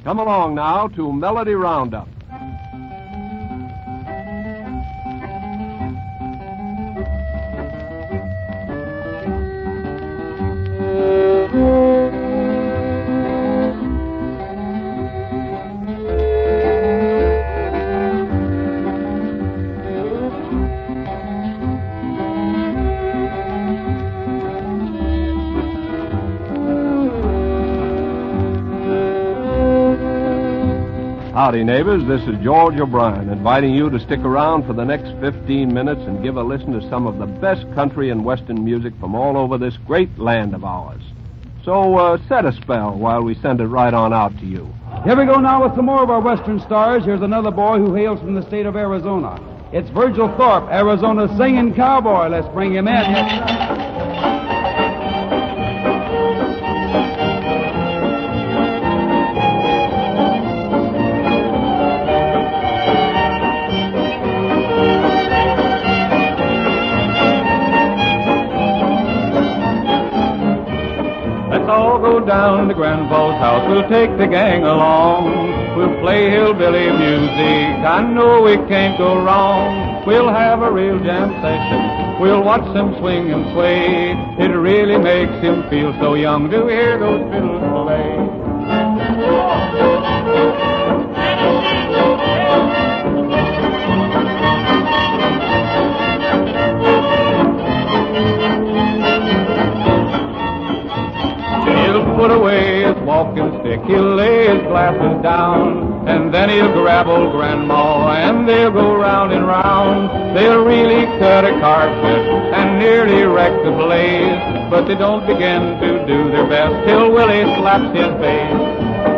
Come along now to Melody Roundup. Howdy, neighbors. This is George O'Brien, inviting you to stick around for the next 15 minutes and give a listen to some of the best country and western music from all over this great land of ours. So set a spell while we send it right on out to you. Here we go now with some more of our western stars. Here's another boy who hails from the state of Arizona. It's Virgil Thorpe, Arizona's singing cowboy. Let's bring him in. Go down to Grandpa's house, we'll take the gang along. We'll play hillbilly music, I know we can't go wrong. We'll have a real jam session, we'll watch them swing and sway. It really makes him feel so young to hear those fiddles play. Put away his walking stick, he'll lay his glasses down, and then he'll grab old Grandma, and they'll go round and round. They'll really cut a carpet and nearly wreck the blaze, but they don't begin to do their best till Willie slaps his bass.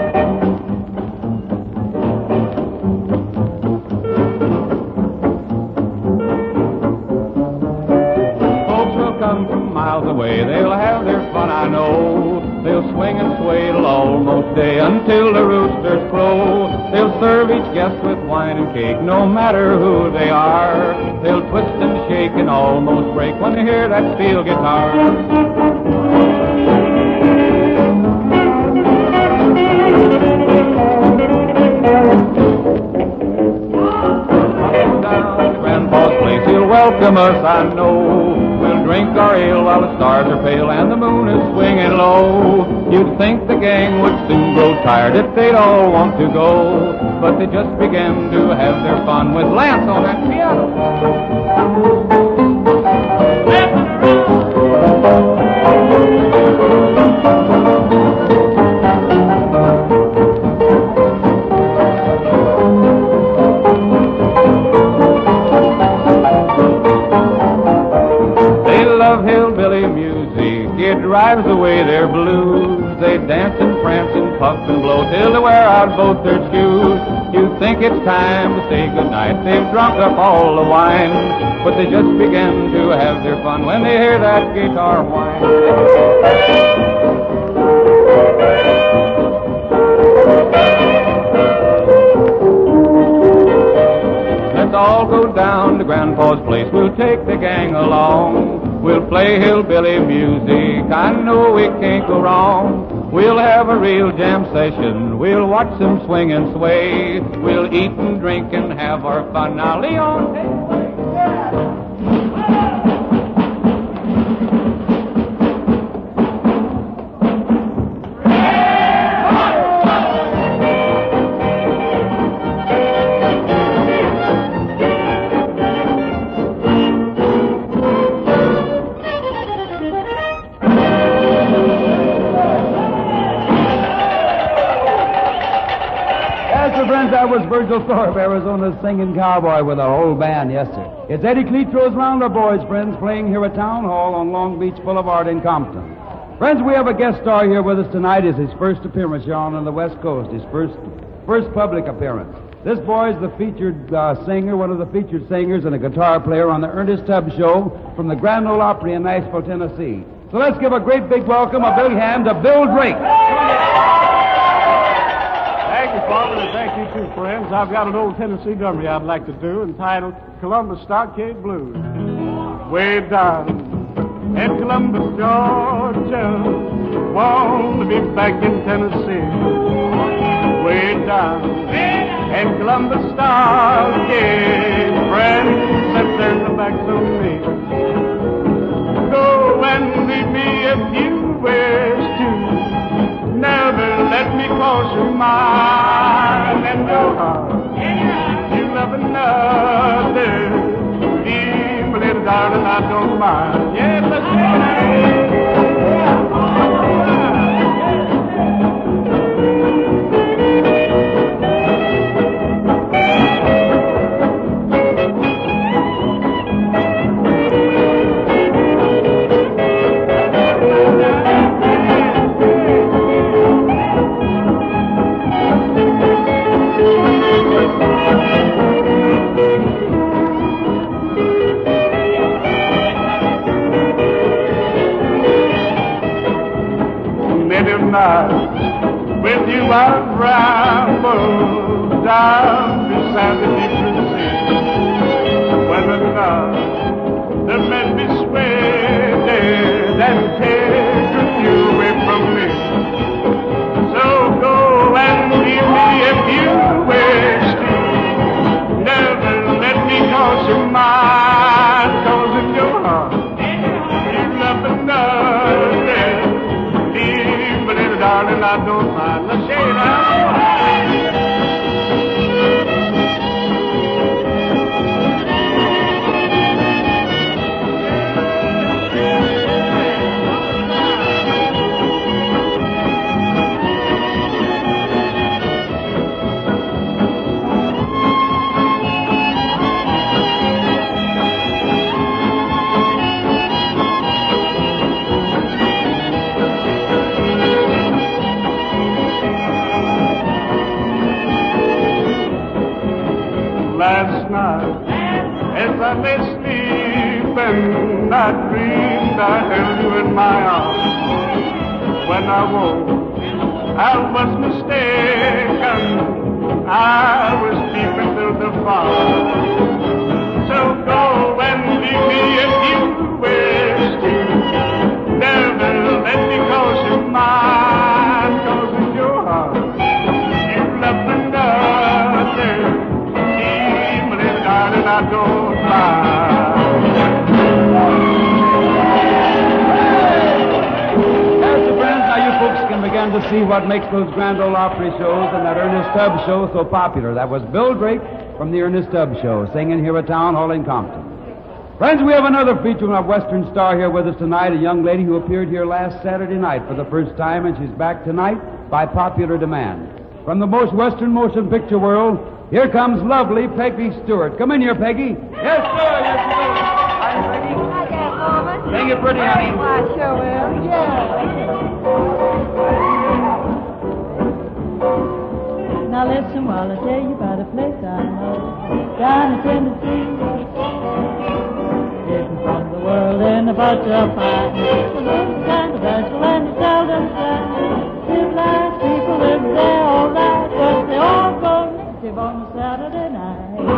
Folks will come from miles away, they'll have their fun, I know. They'll swing and sway till almost day until the roosters crow. They'll serve each guest with wine and cake, no matter who they are. They'll twist and shake and almost break when they hear that steel guitar. Down to Grandpa's place, he'll welcome us, I know. We'll drink our ale while the stars are pale and the moon is swinging low. You'd think the gang would soon grow tired if they'd all want to go, but they just begin to have their fun with Lance on that piano. It drives away their blues. They dance and prance and puff and blow till they wear out both their shoes. You think it's time to say goodnight. They've drunk up all the wine, but they just begin to have their fun when they hear that guitar whine. Let's all go down to Grandpa's place. We'll take the gang along. We'll play hillbilly music, I know we can't go wrong. We'll have a real jam session, we'll watch them swing and sway. We'll eat and drink and have our fun. Now, Leon, hey. That was Virgil Thorpe, Arizona's singing cowboy with our whole band, yes, sir. It's Eddie Cletro's Rounder Boys, friends, playing here at Town Hall on Long Beach Boulevard in Compton. Friends, we have a guest star here with us tonight. It's his first appearance here on the West Coast, his first public appearance. This boy is the featured singer, one of the featured singers and a guitar player on the Ernest Tubbs Show from the Grand Ole Opry in Nashville, Tennessee. So let's give a great big welcome, a big hand to Bill Drake. Thank you, Father, and thank you too, friends. I've got an old Tennessee dummy I'd like to do entitled Columbus Stockade Blues. Way down in Columbus, Georgia, want to be back in Tennessee. Way way down. And Columbus Stargate, friends, set their backs on me. Go and leave me if you wish to. Never let me cross your mind and your heart. You love another. Dear little darling, I don't mind. Yeah, let's go. With you I'd ramble down beside the deep blue sea. Whether or not the men be swayed and take you away from me. So go and leave me if you wish to. Never let me cross your mind, 'cause in your heart you love another. Darling, I don't mind the shade out. Last night, as I lay sleeping, I dreamed I held you in my arms. When I woke, I was mistaken. I was deep into the fog. So go and leave me if you wish to. Never let me cross your mind, 'cause in your heart you left another. Darling, I don't mind. Yes, friends, now you folks can begin to see what makes those Grand Ole Opry shows and that Ernest Tubb show so popular. That was Bill Drake from the Ernest Tubb Show, singing here at Town Hall in Compton. Friends, we have another feature from our Western star here with us tonight, a young lady who appeared here last Saturday night for the first time, and she's back tonight by popular demand. From the most Western motion picture world, here comes lovely Peggy Stewart. Come in here, Peggy. Yes, sir. Yes, sir. Hi, Peggy. Hi there, Mama. Sing it pretty, honey. I sure will. Yeah. Now listen while I tell you about a place I know down in Tennessee. Different from the world in a bunch of pie. It's a little kind of vessel and it's seldom seen. Civilized people live there all night, but they all go native on a Saturday night.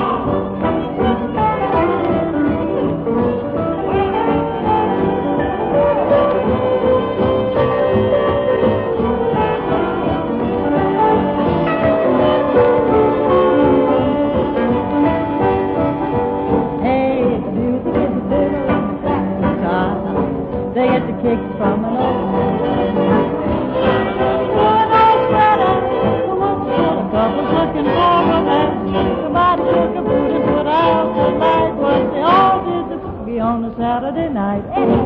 Hey, the music is a fiddle and the sax guitar. They get the kicks from an old looking for romance. Somebody took a boot and put out the light. What they all did the boogie on a Saturday night.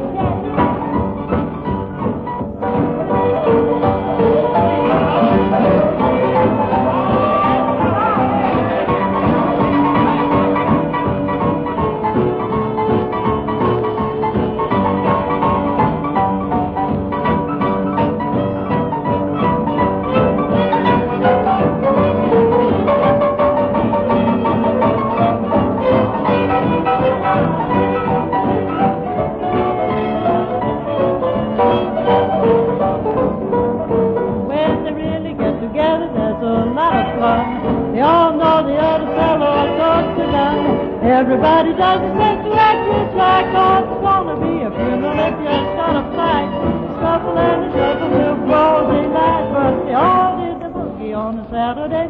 Everybody does it make you act just like oh, it's gonna be a funeral if you start a fight. Shuffle and a shuffle till broad daylight, but they all did the boogie on a Saturday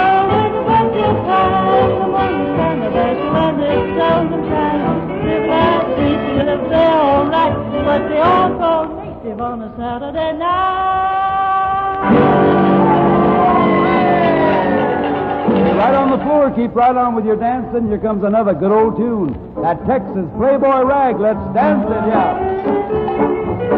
But they all go native on a Saturday night. Right on the floor, keep right on with your dancing. Here comes another good old tune. That Texas Playboy Rag, let's dance it, yeah.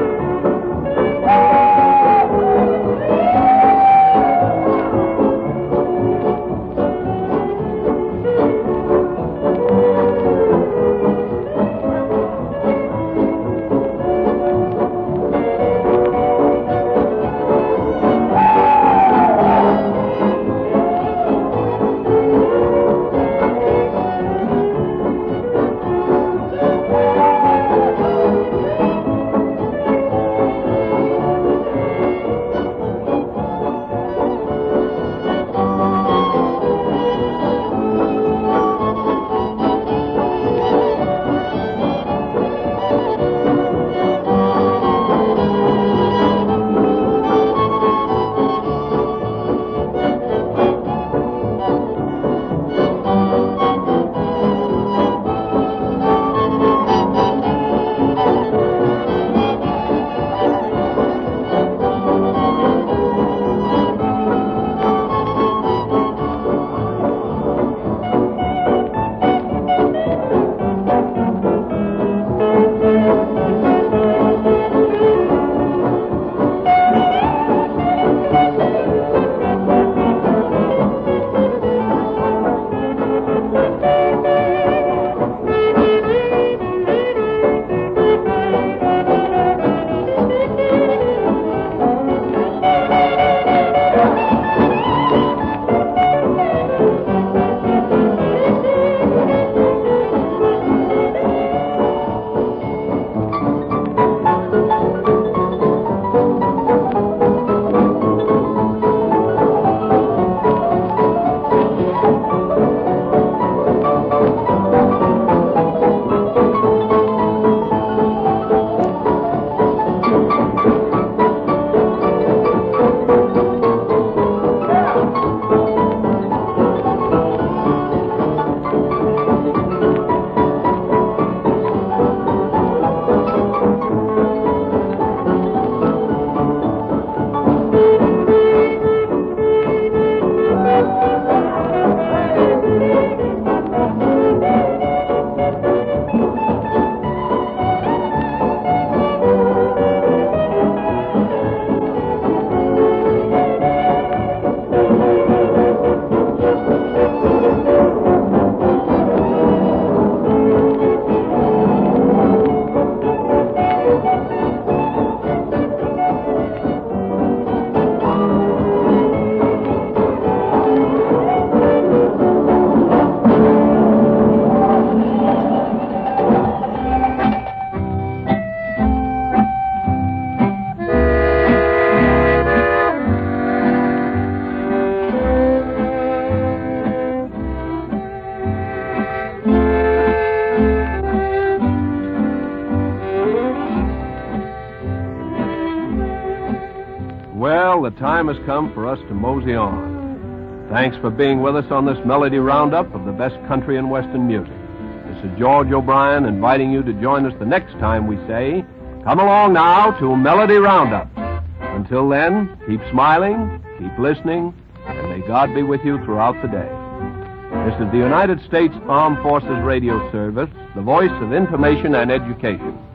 Well, the time has come for us to mosey on. Thanks for being with us on this Melody Roundup of the best country and western music. This is George O'Brien inviting you to join us the next time we say, come along now to Melody Roundup. Until then, keep smiling, keep listening, and may God be with you throughout the day. This is the United States Armed Forces Radio Service, the voice of information and education.